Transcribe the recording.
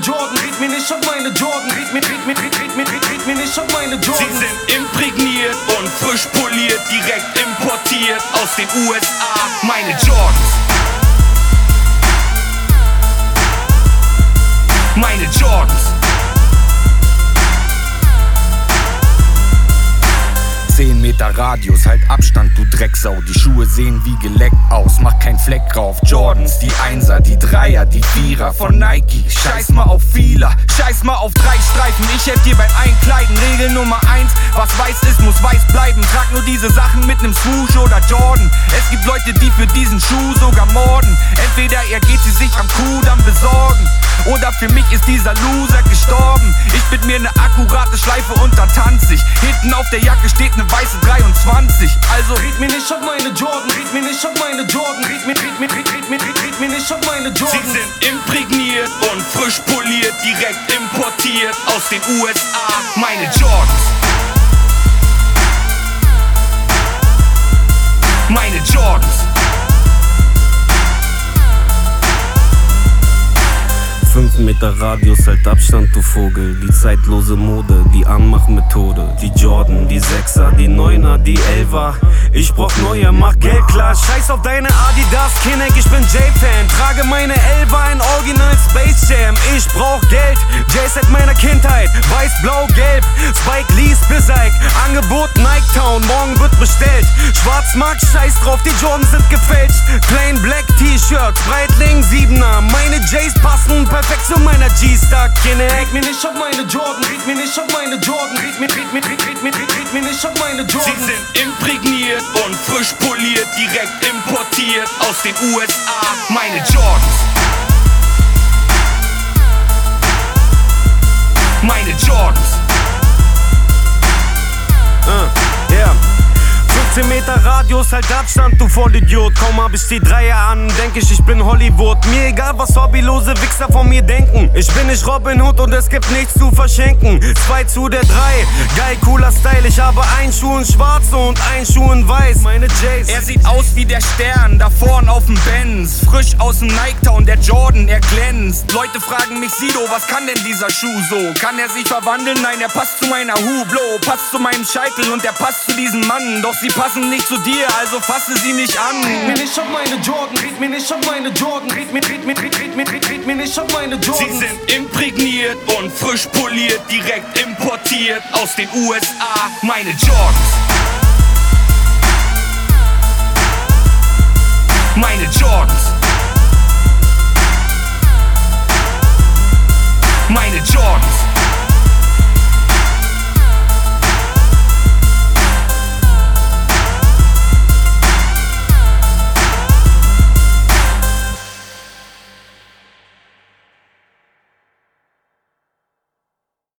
Jordan, red mir nicht auf meine Jordan, red mir nicht auf meine Jordan. Sie sind imprägniert und frisch poliert, direkt importiert aus den USA. Meine Jordans. Meine Jordans. 10 Meter Radius, halt Abstand, du Drecksau. Die Schuhe sehen wie geleckt aus, mach kein Fleck drauf. Jordans, die Einser, die Dreier, die Vierer von Nike. Scheiß mal auf Vieler, scheiß mal auf 3 Streifen. Ich helf dir beim Einkleiden, Regel Nummer 1. Was weiß ist, muss weiß bleiben. Trag nur diese Sachen mit nem Swoosh oder Jordan. Es gibt Leute, die für diesen Schuh sogar morden. Entweder er geht sie sich am Kudamm besorgen, oder für mich ist dieser Loser gestorben. Ich bind mir ne akkurate Schleife und dann tanz ich. Hinten auf der Jacke steht ne weiße 23. Also red mir nicht auf meine Jordan, red mir nicht auf meine Jordan, red mir nicht auf meine Jordan. Sie sind imprägniert und frisch poliert, direkt importiert aus den USA. Meine Jordans. Meine Jordans. 5 Meter Radius, halt Abstand, du Vogel. Die zeitlose Mode, die Anmachmethode. Die Jordan, die Sechser, die Neuner, die Elfer. Ich brauch neue, mach Geld klar. Scheiß auf deine Adidas, Kinect, ich bin J-Fan. Trage meine Elfer in Original Space Jam. Ich brauch Geld, Jay seit meiner Kindheit. Weiß, blau, gelb, Spike Lee's Beseig. Angebot Nike Town, morgen wird bestellt. Schwarzmarkt, scheiß drauf, die Jordans sind gefälscht. Plain Black T-Shirts, Breitling 7er. Meine Jays passen perfekt zu meiner G-Star, Kinect. Red mir nicht auf meine Jordan, red mir nicht auf meine Jordan, red mir nicht auf meine Jordan. Sie sind imprägniert und frisch poliert, direkt importiert aus den USA. Meine Jordans. Meine Jordans. Yeah. 15 Meter Radius, halt Abstand, du Vollidiot. Kaum hab ich die Dreier an, denk ich bin Hollywood. Mir egal, was hobbylose Wichser von mir denken. Ich bin nicht Robin Hood und es gibt nichts zu verschenken. 2 zu der 3, geil, cooler Style. Ich habe einen Schuh in schwarz und einen Schuh in weiß. Meine Jays. Er sieht aus wie der Stern, da vorn auf dem Benz. Frisch aus dem Nike Town, der Jordan, er glänzt. Leute fragen mich, Sido, was kann denn dieser Schuh so? Kann er sich verwandeln? Nein, er passt zu meiner Hublot, passt zu meinem Scheitel und er passt zu diesem Mann. Doch sie passen nicht zu dir, also fasse sie nicht an. Red mir nicht auf meine Jordan, red mir nicht auf meine Jordan, red mir nicht auf meine Jordan. Sie sind imprägniert und frisch poliert, direkt importiert aus den USA. Meine Jordans. Meine Jordans. Meine Jordans.